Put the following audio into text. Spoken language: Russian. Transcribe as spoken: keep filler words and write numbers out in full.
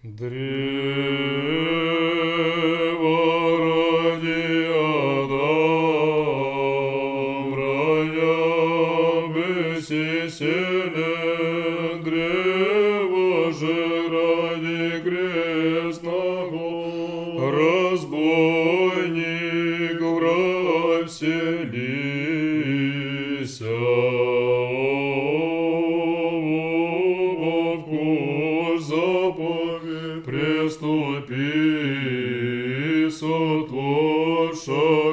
Древо ради Адам, рая бессилен, древо же ради крестного, разбойник в рай вселися. Заповедь приступи, сотворша